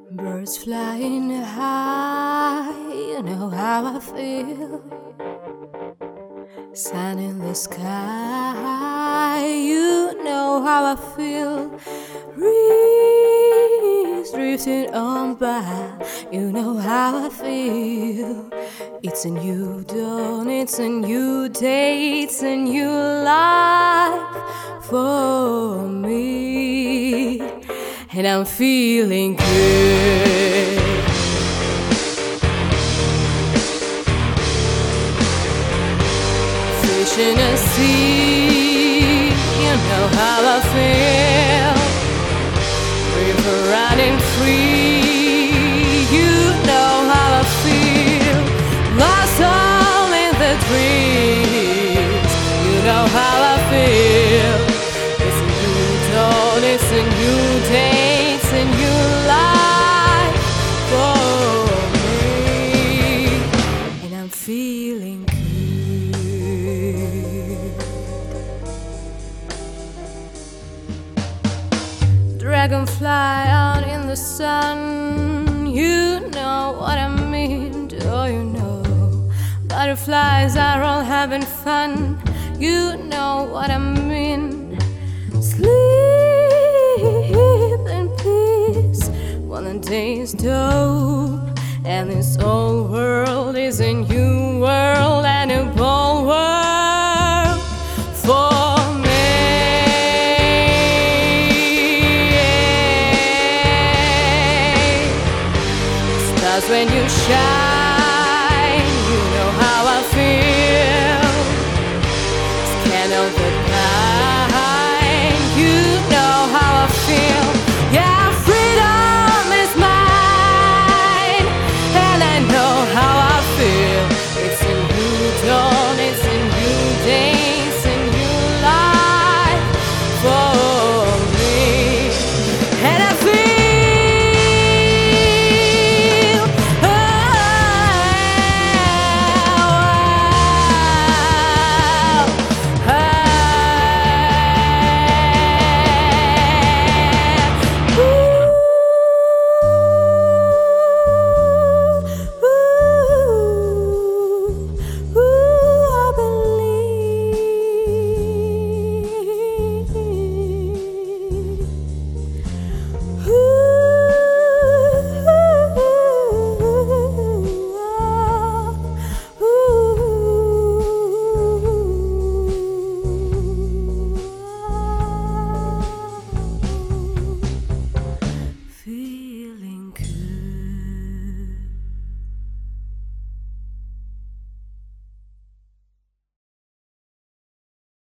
Birds flying high, you know how I feel. Sun in the sky, you know how I feel. Breeze drifting on by, you know how I feel. It's a new dawn, it's a new day, it's a new life for me, and I'm feeling good. Fish in a sea, you know how I feel. River running free, you know how I feel. Lost all in the dreams, you know how I feel. It's a new dawn, it's a new day, it's a new life for me, and I'm feeling good. Dragonfly out in the sun, you know what I mean, do you know? Butterflies are all having fun, you know what I mean. Sleep in peace while the day is dull, and this whole world is in you.